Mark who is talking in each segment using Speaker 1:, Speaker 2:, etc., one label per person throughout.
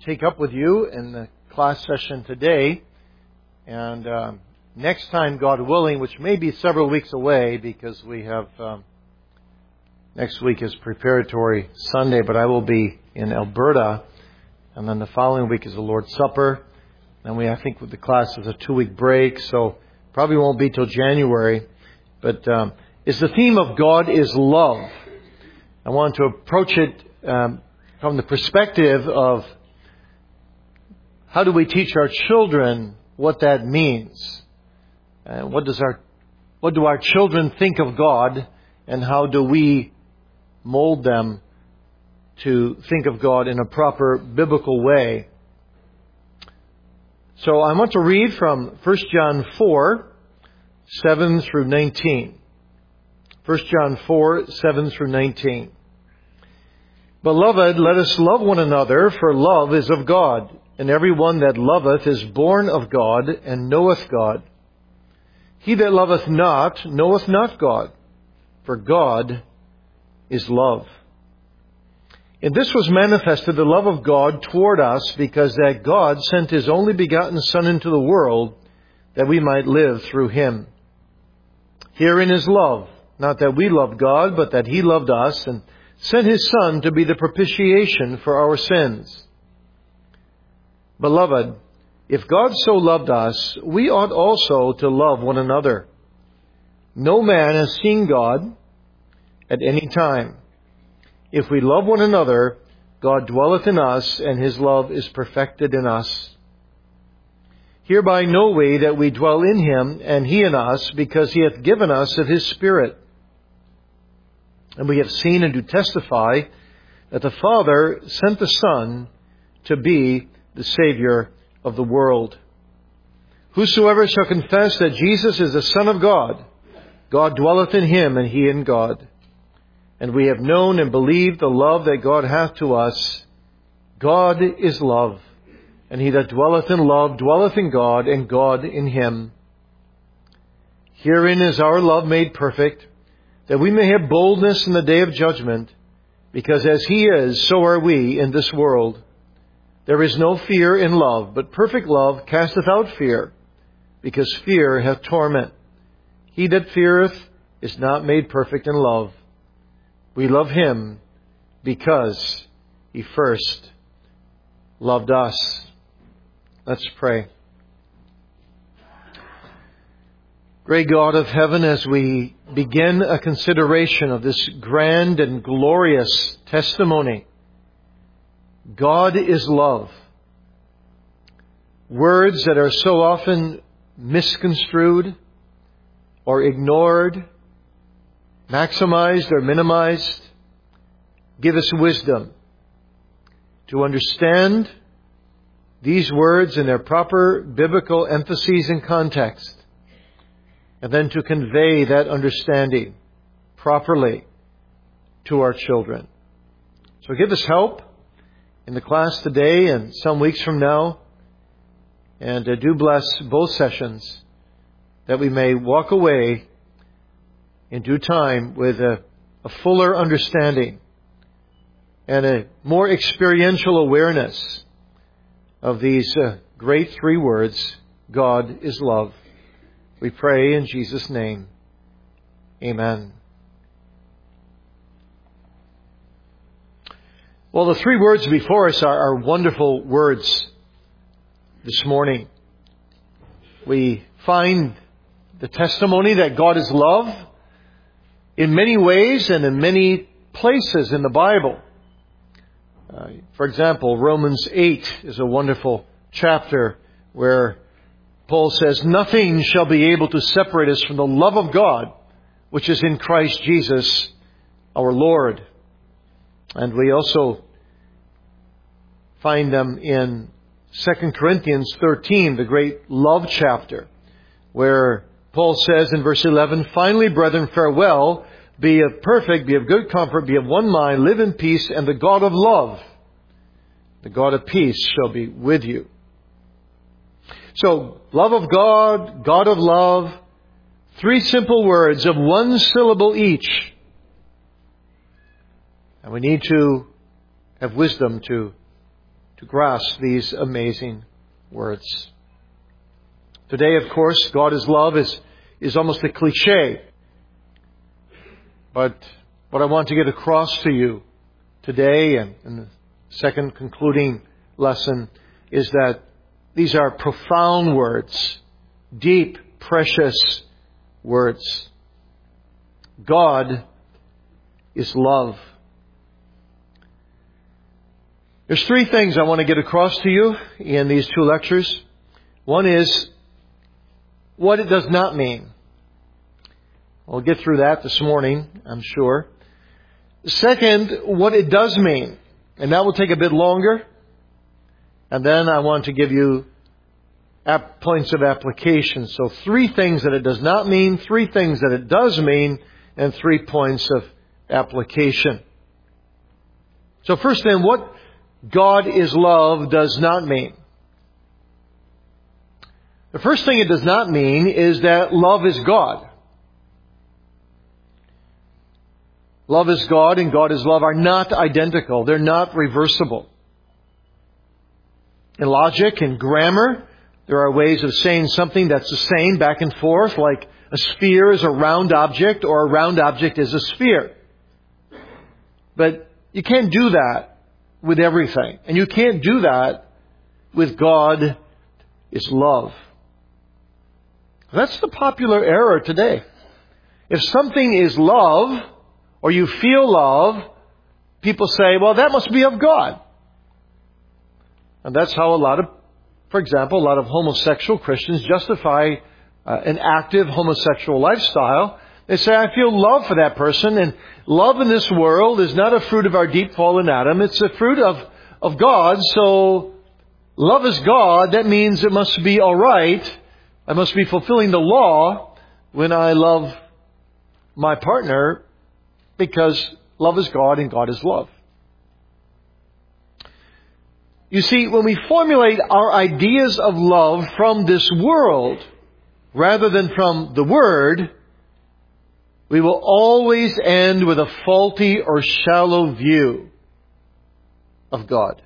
Speaker 1: take up with you in the class session today. And next time, God willing, which may be several weeks away because we have next week is Preparatory Sunday, but I will be in Alberta. And then the following week is the Lord's Supper. And I think with the class is a 2-week break, so probably won't be till January. But it's the theme of God is love. I want to approach it from the perspective of how do we teach our children what that means? What do our children think of God, and how do we mold them to think of God in a proper biblical way? So I want to read from 1 John 4, 7 through 19. 1 John 4, 7 through 19. Beloved, let us love one another, for love is of God, and every one that loveth is born of God, and knoweth God. He that loveth not, knoweth not God, for God is love. And this was manifested, the love of God toward us, because that God sent His only begotten Son into the world, that we might live through Him. Herein is love, not that we loved God, but that He loved us, and sent His Son to be the propitiation for our sins. Beloved, if God so loved us, we ought also to love one another. No man has seen God at any time. If we love one another, God dwelleth in us, and His love is perfected in us. Hereby know we that we dwell in Him, and He in us, because He hath given us of His Spirit. And we have seen and do testify that the Father sent the Son to be the Savior of the world. Whosoever shall confess that Jesus is the Son of God, God dwelleth in him, and he in God. And we have known and believed the love that God hath to us. God is love, and he that dwelleth in love dwelleth in God, and God in him. Herein is our love made perfect, that we may have boldness in the day of judgment, because as He is, so are we in this world. There is no fear in love, but perfect love casteth out fear, because fear hath torment. He that feareth is not made perfect in love. We love Him because He first loved us. Let's pray. Great God of heaven, as we begin a consideration of this grand and glorious testimony, God is love. Words that are so often misconstrued or ignored, maximized or minimized, give us wisdom to understand these words in their proper biblical emphases and context, and then to convey that understanding properly to our children. So give us help in the class today and some weeks from now. And do bless both sessions, that we may walk away in due time with a fuller understanding and a more experiential awareness of these great 3 words, God is love. We pray in Jesus' name. Amen. Well, the 3 words before us are wonderful words this morning. We find the testimony that God is love in many ways and in many places in the Bible. For example, Romans 8 is a wonderful chapter where Paul says, nothing shall be able to separate us from the love of God, which is in Christ Jesus our Lord. And we also find them in 2 Corinthians 13, the great love chapter, where Paul says in verse 11, finally, brethren, farewell, be of perfect, be of good comfort, be of one mind, live in peace, and the God of love, the God of peace, shall be with you. So, love of God, God of love, 3 simple words of 1 syllable each. And we need to have wisdom to to grasp these amazing words. Today, of course, God is love is almost a cliche. But what I want to get across to you today and in the second concluding lesson is that these are profound words, deep, precious words. God is love. There's three things I want to get across to you in these two lectures. One is what it does not mean. We'll get through that this morning, I'm sure. Second, what it does mean. And that will take a bit longer. And then I want to give you points of application. So 3 things that it does not mean, 3 things that it does mean, and 3 points of application. So first then, what God is love does not mean. The first thing it does not mean is that love is God. Love is God and God is love are not identical. They're not reversible. In logic and grammar, there are ways of saying something that's the same back and forth, like a sphere is a round object or a round object is a sphere. But you can't do that with everything. And you can't do that with God is love. That's the popular error today. If something is love, or you feel love, people say, well, that must be of God. And that's how for example, a lot of homosexual Christians justify an active homosexual lifestyle. They say, I feel love for that person, and love in this world is not a fruit of our deep fallen Adam. It's a fruit of God, so love is God. That means it must be all right. I must be fulfilling the law when I love my partner, because love is God and God is love. You see, when we formulate our ideas of love from this world rather than from the Word, we will always end with a faulty or shallow view of God.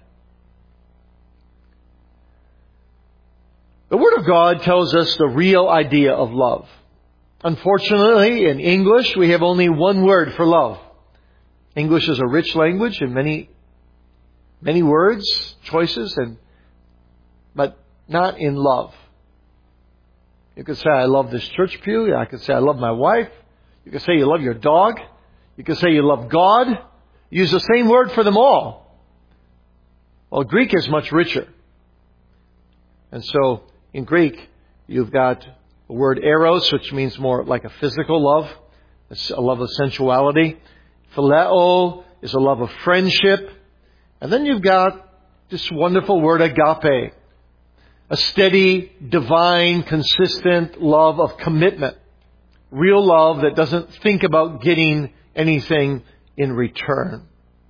Speaker 1: The Word of God tells us the real idea of love. Unfortunately, in English, we have only one word for love. English is a rich language in many words, choices, but not in love. You could say, I love this church pew. I could say, I love my wife. You could say you love your dog. You could say you love God. Use the same word for them all. Well, Greek is much richer. And so, in Greek, you've got the word eros, which means more like a physical love. It's a love of sensuality. Phileo is a love of friendship. And then you've got this wonderful word agape. A steady, divine, consistent love of commitment. Real love that doesn't think about getting anything in return.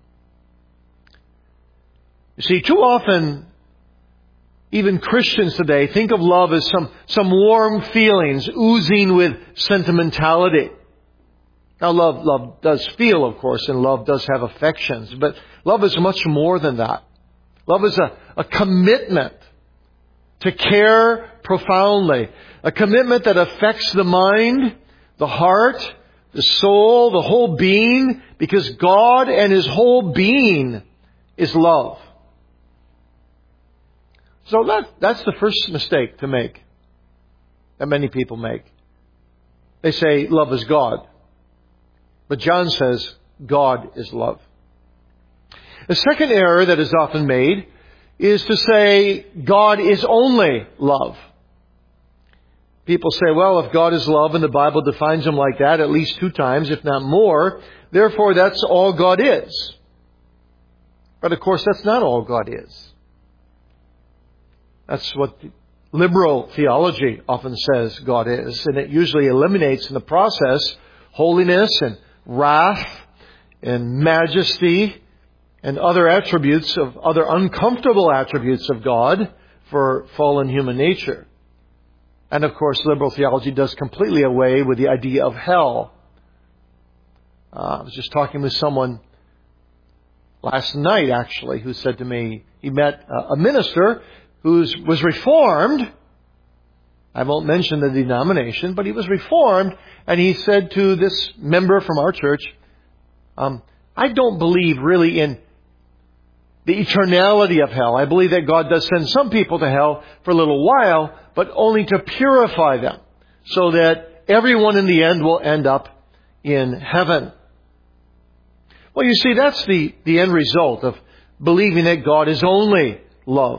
Speaker 1: You see, too often, even Christians today think of love as some warm feelings oozing with sentimentality. Now, love does feel, of course, and love does have affections, but love is much more than that. Love is a commitment to care profoundly. A commitment that affects the mind, the heart, the soul, the whole being, because God and His whole being is love. So that's the first mistake to make, that many people make. They say love is God. But John says God is love. The second error that is often made is to say God is only love. People say, well, if God is love and the Bible defines Him like that at least 2 times, if not more, therefore that's all God is. But of course that's not all God is. That's what liberal theology often says God is, and it usually eliminates in the process holiness and wrath and majesty and other uncomfortable attributes of God for fallen human nature. And of course, liberal theology does completely away with the idea of hell. I was just talking with someone last night, actually, who said to me, he met a minister who was Reformed. I won't mention the denomination, but he was Reformed, and he said to this member from our church, I don't believe really in the eternality of hell. I believe that God does send some people to hell for a little while, but only to purify them, so that everyone in the end will end up in heaven. Well, you see, that's the end result of believing that God is only love.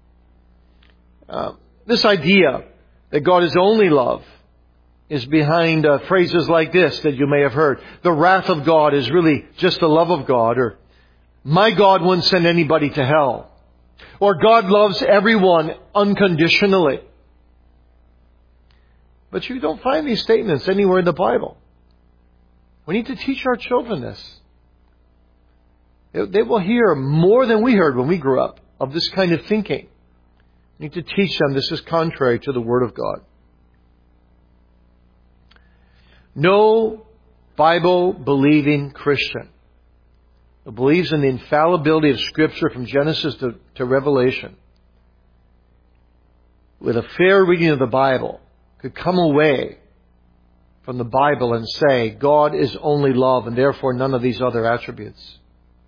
Speaker 1: This idea that God is only love is behind phrases like this that you may have heard. The wrath of God is really just the love of God, or my God won't send anybody to hell, or God loves everyone unconditionally. But you don't find these statements anywhere in the Bible. We need to teach our children this. They will hear more than we heard when we grew up of this kind of thinking. We need to teach them this is contrary to the Word of God. No Bible-believing Christian who believes in the infallibility of Scripture from Genesis to Revelation, with a fair reading of the Bible, could come away from the Bible and say, God is only love and therefore none of these other attributes.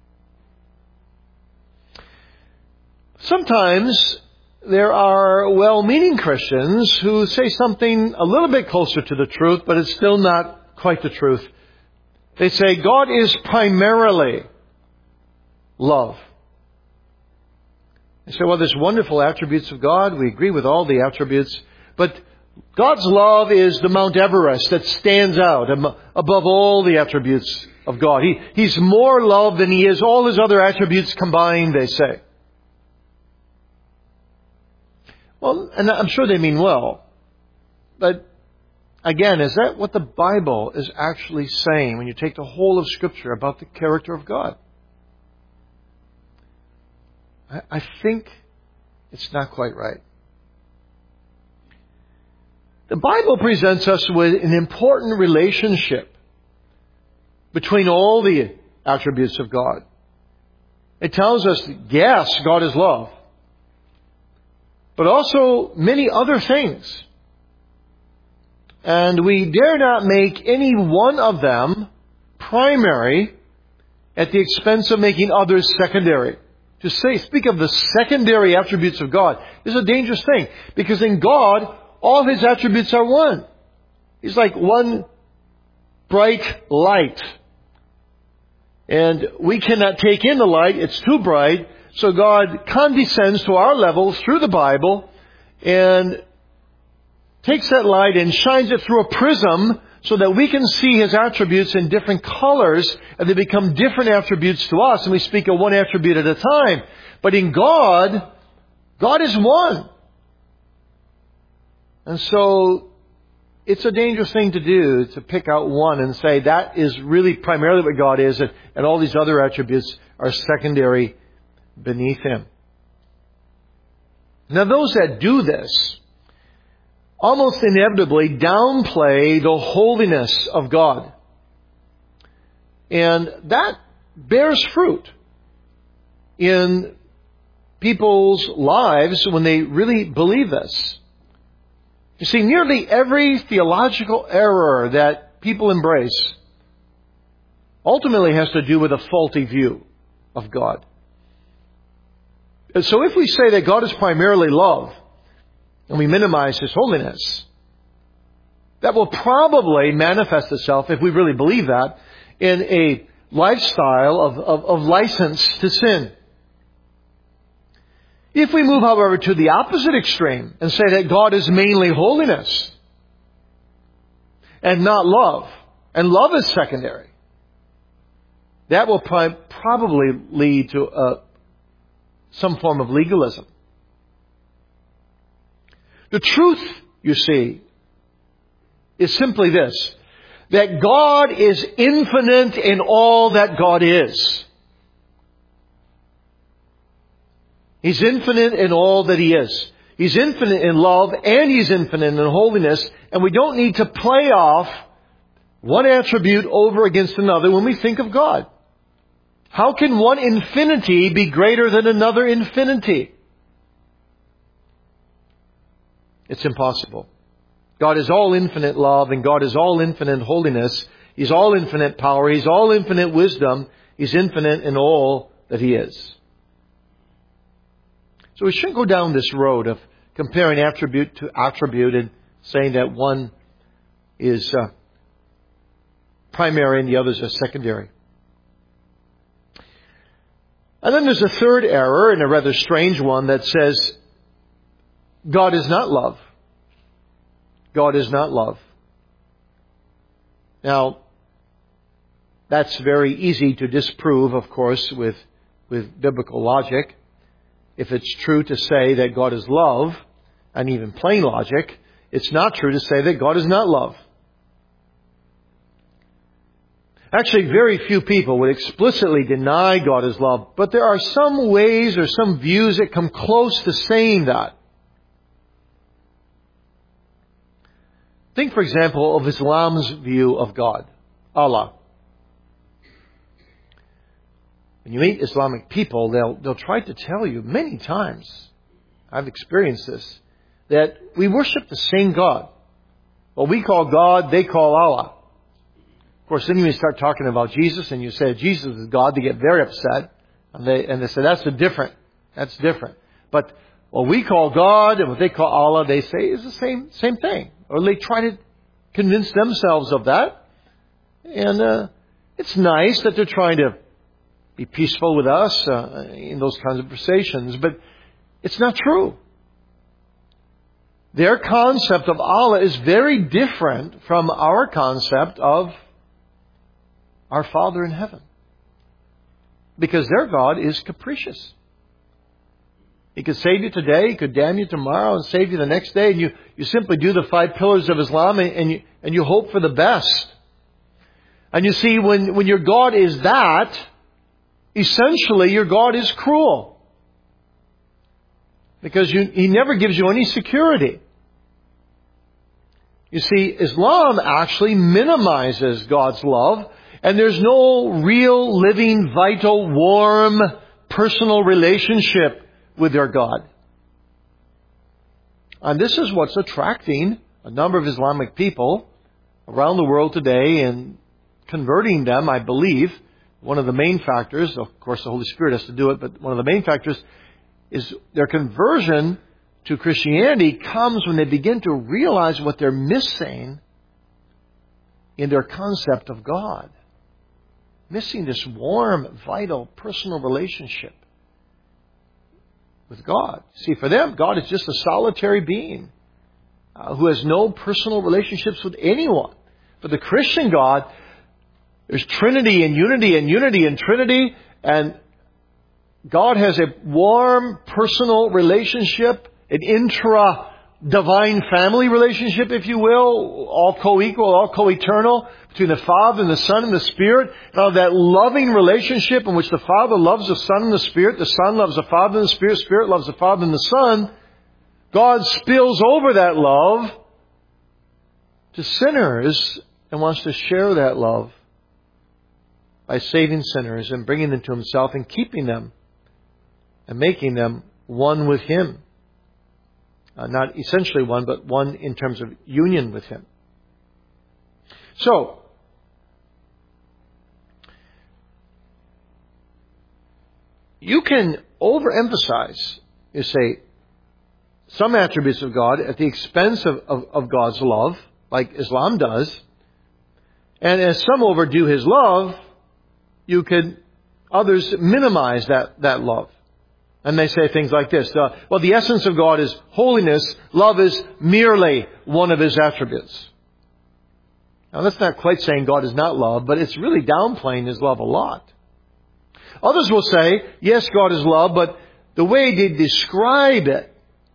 Speaker 1: Sometimes there are well-meaning Christians who say something a little bit closer to the truth, but it's still not quite the truth. They say God is primarily love. They say, well, there's wonderful attributes of God. We agree with all the attributes. But God's love is the Mount Everest that stands out above all the attributes of God. He's more love than He is all His other attributes combined, they say. Well, and I'm sure they mean well. But again, is that what the Bible is actually saying when you take the whole of Scripture about the character of God? I think it's not quite right. The Bible presents us with an important relationship between all the attributes of God. It tells us that, yes, God is love, but also many other things. And we dare not make any one of them primary at the expense of making others secondary. To speak of the secondary attributes of God is a dangerous thing, because in God, all His attributes are one. He's like one bright light. And we cannot take in the light, it's too bright. So God condescends to our level through the Bible and takes that light and shines it through a prism so that we can see His attributes in different colors, and they become different attributes to us, and we speak of one attribute at a time. But in God, God is one. And so it's a dangerous thing to do, to pick out one and say that is really primarily what God is, and all these other attributes are secondary beneath Him. Now, those that do this almost inevitably downplay the holiness of God. And that bears fruit in people's lives when they really believe this. You see, nearly every theological error that people embrace ultimately has to do with a faulty view of God. And so if we say that God is primarily love, and we minimize His holiness, that will probably manifest itself, if we really believe that, in a lifestyle of license to sin. If we move, however, to the opposite extreme and say that God is mainly holiness and not love, and love is secondary, that will probably lead to some form of legalism. The truth, you see, is simply this: that God is infinite in all that God is. He's infinite in all that He is. He's infinite in love, and He's infinite in holiness, and we don't need to play off one attribute over against another when we think of God. How can one infinity be greater than another infinity? It's impossible. God is all infinite love, and God is all infinite holiness. He's all infinite power. He's all infinite wisdom. He's infinite in all that He is. So we shouldn't go down this road of comparing attribute to attribute and saying that one is primary and the others are secondary. And then there's a third error, and a rather strange one, that says God is not love. God is not love. Now, that's very easy to disprove, of course, with biblical logic. If it's true to say that God is love, and even plain logic, it's not true to say that God is not love. Actually, very few people would explicitly deny God is love, but there are some ways or some views that come close to saying that. Think, for example, of Islam's view of God, Allah. When you meet Islamic people, they'll try to tell you many times, I've experienced this, that we worship the same God. What we call God, they call Allah. Of course, then you start talking about Jesus and you say Jesus is God, they get very upset. And they say that's different. But what we call God and what they call Allah, they say is the same thing. Or they try to convince themselves of that. And it's nice that they're trying to be peaceful with us in those kinds of conversations. But it's not true. Their concept of Allah is very different from our concept of our Father in heaven. Because their God is capricious. He could save you today, He could damn you tomorrow and save you the next day. And you simply do the 5 pillars of Islam and you hope for the best. And you see, when your God is that, essentially your God is cruel. Because He never gives you any security. You see, Islam actually minimizes God's love, and there's no real, living, vital, warm, personal relationship with their God. And this is what's attracting a number of Islamic people around the world today and converting them, I believe. One of the main factors, of course the Holy Spirit has to do it, but one of the main factors is their conversion to Christianity comes when they begin to realize what they're missing in their concept of God. Missing this warm, vital, personal relationship with God. See, for them, God is just a solitary being who has no personal relationships with anyone. For the Christian God, there's Trinity and unity and unity and Trinity, and God has a warm, personal relationship, an intra-divine family relationship, if you will, all co-equal, all co-eternal, between the Father and the Son and the Spirit. Now that loving relationship in which the Father loves the Son and the Spirit, the Son loves the Father and the Spirit, Spirit loves the Father and the Son, God spills over that love to sinners and wants to share that love by saving sinners and bringing them to Himself and keeping them and making them one with Him. Not essentially one, but one in terms of union with Him. So, you can overemphasize, you say, some attributes of God at the expense of God's love, like Islam does. And as some overdo His love, others minimize that love. And they say things like this. Well, the essence of God is holiness. Love is merely one of His attributes. Now, that's not quite saying God is not love, but it's really downplaying His love a lot. Others will say, yes, God is love, but the way they describe it,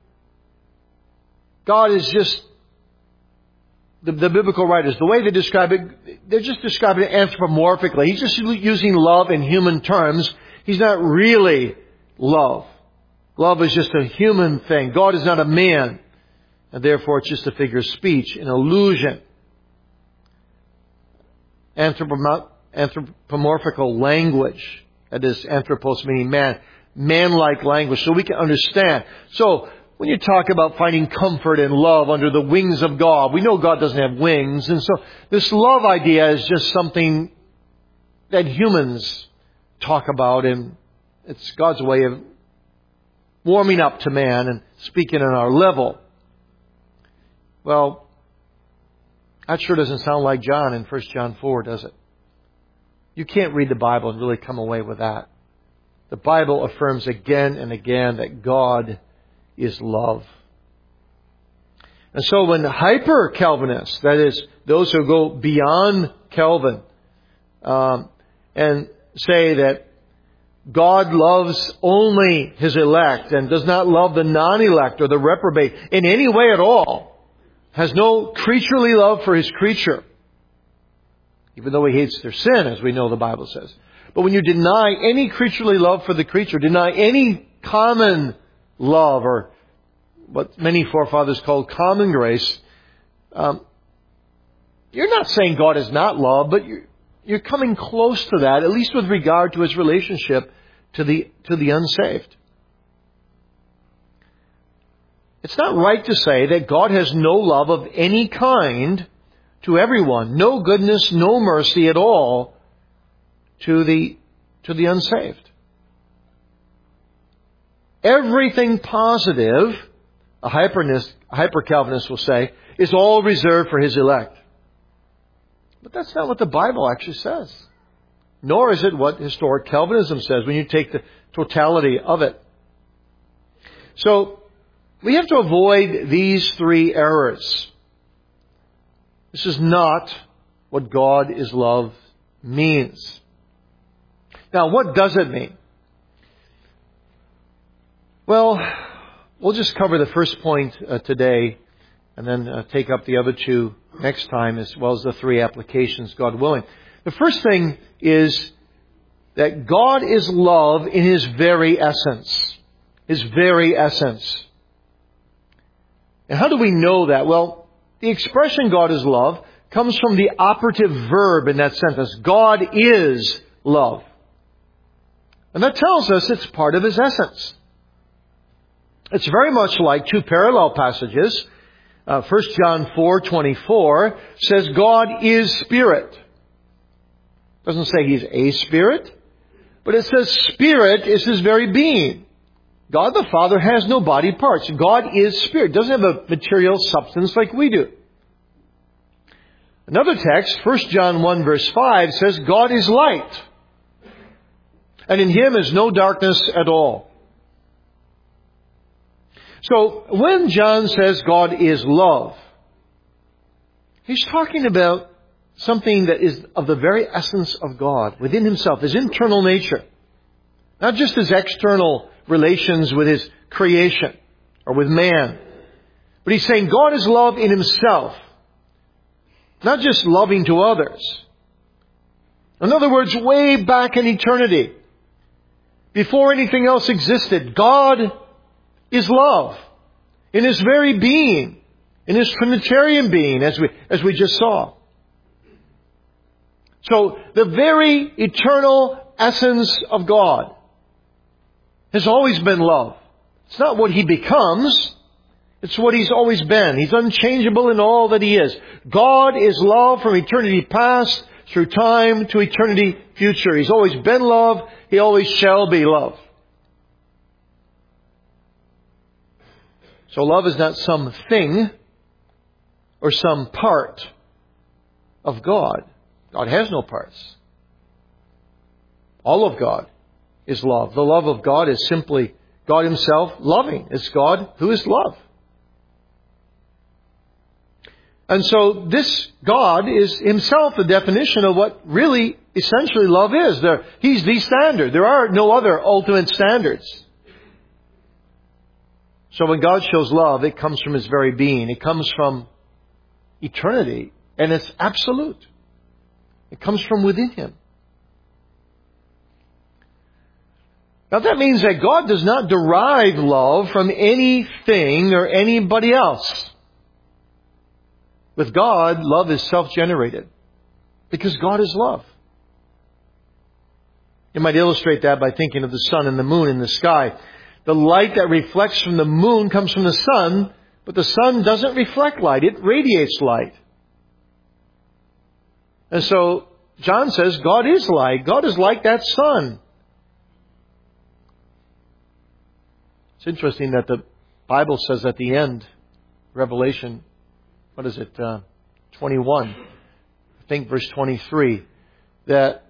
Speaker 1: God is just, the biblical writers, the way they describe it, they're just describing it anthropomorphically. He's just using love in human terms. He's not really love. Love is just a human thing. God is not a man. And therefore it's just a figure of speech, an illusion. Anthropomorphical language. That is anthropos, meaning man. Man-like language, so we can understand. So, when you talk about finding comfort and love under the wings of God, we know God doesn't have wings. And so, this love idea is just something that humans talk about, and it's God's way of warming up to man and speaking on our level. Well, that sure doesn't sound like John in 1 John 4, does it? You can't read the Bible and really come away with that. The Bible affirms again and again that God is love. And so when hyper-Calvinists, that is, those who go beyond Calvin, and say that God loves only His elect and does not love the non-elect or the reprobate in any way at all, has no creaturely love for His creature, even though He hates their sin, as we know the Bible says. But when you deny any creaturely love for the creature, deny any common love, or what many forefathers called common grace, you're not saying God is not love, but you're coming close to that, at least with regard to His relationship to the unsaved. It's not right to say that God has no love of any kind to everyone, no goodness, no mercy at all to the unsaved. Everything positive, a hyper-Calvinist will say, is all reserved for His elect. But that's not what the Bible actually says. Nor is it what historic Calvinism says when you take the totality of it. So, we have to avoid these three errors. This is not what God is love means. Now, what does it mean? Well, we'll just cover the first point today and then take up the other two next time, as well as the three applications, God willing. The first thing is that God is love in His very essence. His very essence. And how do we know that? Well, the expression God is love comes from the operative verb in that sentence. God is love. And that tells us it's part of His essence. It's very much like two parallel passages. 1 John 4:24 says God is Spirit. It doesn't say He's a Spirit, but it says Spirit is His very being. God the Father has no body parts. God is Spirit. Doesn't have a material substance like we do. Another text, 1 John 1 verse 5, says God is light, and in Him is no darkness at all. So, when John says God is love, he's talking about something that is of the very essence of God, within Himself, His internal nature. Not just His external relations with His creation, or with man. But he's saying God is love in Himself. Not just loving to others. In other words, way back in eternity, before anything else existed, God is love in His very being, in His Trinitarian being, as we just saw. So, the very eternal essence of God has always been love. It's not what He becomes, it's what He's always been. He's unchangeable in all that He is. God is love from eternity past, through time to eternity future. He's always been love, He always shall be love. So love is not some thing or some part of God. God has no parts. All of God is love. The love of God is simply God Himself loving. It's God who is love. And so this God is Himself the definition of what really essentially love is. He's the standard. There are no other ultimate standards. So when God shows love, it comes from His very being. It comes from eternity. And it's absolute. It comes from within Him. Now that means that God does not derive love from anything or anybody else. With God, love is self-generated. Because God is love. You might illustrate that by thinking of the sun and the moon in the sky. The light that reflects from the moon comes from the sun, but the sun doesn't reflect light. It radiates light. And so John says God is light. God is like that sun. It's interesting that the Bible says at the end, Revelation, 21, I think verse 23, that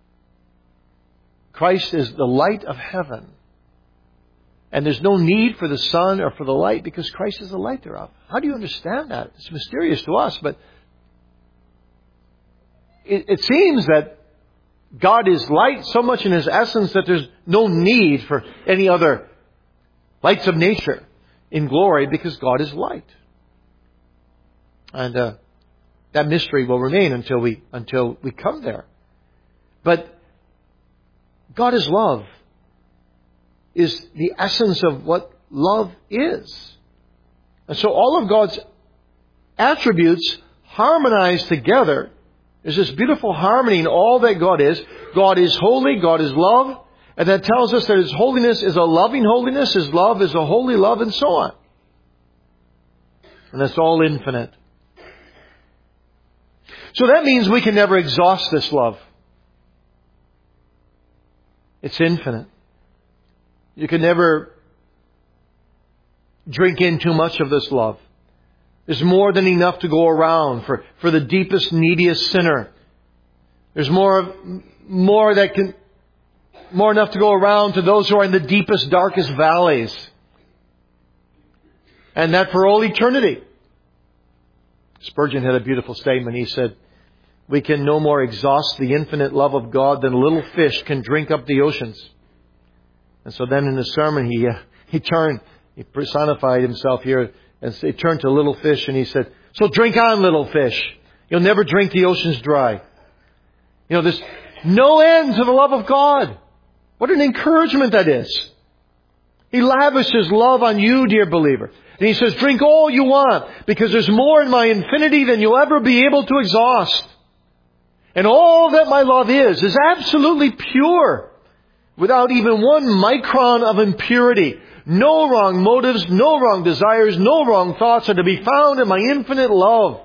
Speaker 1: Christ is the light of heaven. And there's no need for the sun or for the light because Christ is the light thereof. How do you understand that? It's mysterious to us, but it seems that God is light so much in His essence that there's no need for any other lights of nature in glory because God is light. And that mystery will remain until we come there. But God is love, is the essence of what love is. And so all of God's attributes harmonize together. There's this beautiful harmony in all that God is. God is holy, God is love, and that tells us that His holiness is a loving holiness, His love is a holy love, and so on. And that's all infinite. So that means we can never exhaust this love. It's infinite. You can never drink in too much of this love. There's more than enough to go around for the deepest, neediest sinner. There's more enough to go around to those who are in the deepest, darkest valleys. And that for all eternity. Spurgeon had a beautiful statement. He said, "We can no more exhaust the infinite love of God than a little fish can drink up the oceans." And so then in the sermon, he personified himself here, and he turned to a little fish and he said, "So drink on, little fish. You'll never drink the oceans dry." You know, there's no end to the love of God. What an encouragement that is. He lavishes love on you, dear believer. And He says, drink all you want, because there's more in my infinity than you'll ever be able to exhaust. And all that my love is absolutely pure, without even one micron of impurity. No wrong motives, no wrong desires, no wrong thoughts are to be found in my infinite love.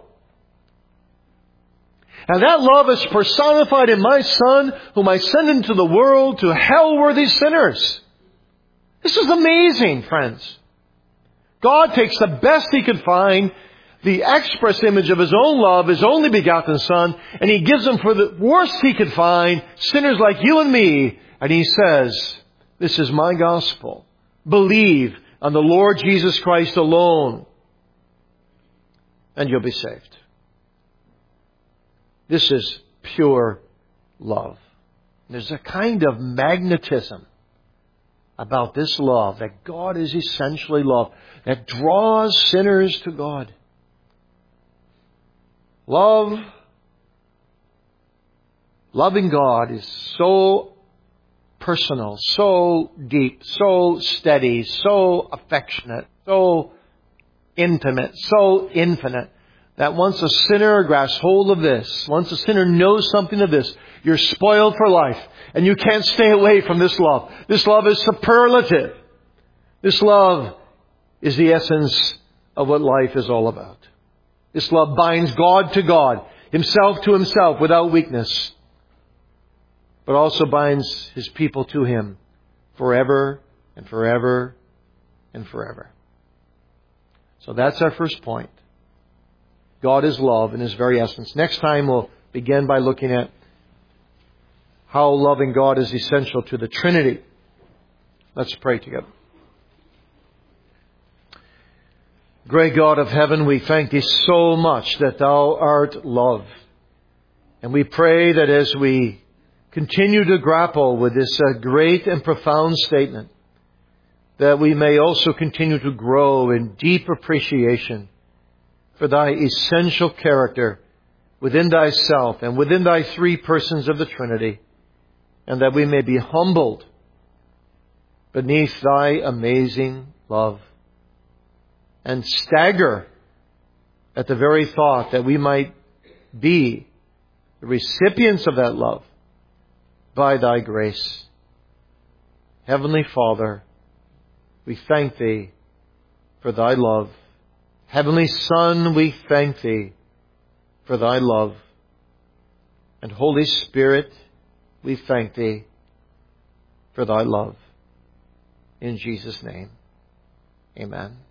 Speaker 1: And that love is personified in my Son, whom I send into the world to hell-worthy sinners. This is amazing, friends. God takes the best He could find, the express image of His own love, His only begotten Son, and He gives them for the worst He could find, sinners like you and me. And He says, this is my gospel. Believe on the Lord Jesus Christ alone, and you'll be saved. This is pure love. There's a kind of magnetism about this love, that God is essentially love, that draws sinners to God. Loving God is so personal, so deep, so steady, so affectionate, so intimate, so infinite, that once a sinner grasps hold of this, once a sinner knows something of this, you're spoiled for life. And you can't stay away from this love. This love is superlative. This love is the essence of what life is all about. This love binds God to God, Himself to Himself without weakness, but also binds His people to Him forever and forever and forever. So that's our first point. God is love in His very essence. Next time we'll begin by looking at how loving God is essential to the Trinity. Let's pray together. Great God of heaven, we thank Thee so much that Thou art love. And we pray that as we continue to grapple with this great and profound statement, that we may also continue to grow in deep appreciation for Thy essential character within Thyself and within Thy three persons of the Trinity, and that we may be humbled beneath Thy amazing love and stagger at the very thought that we might be the recipients of that love by Thy grace. Heavenly Father, we thank Thee for Thy love. Heavenly Son, we thank Thee for Thy love. And Holy Spirit, we thank Thee for Thy love. In Jesus' name, amen.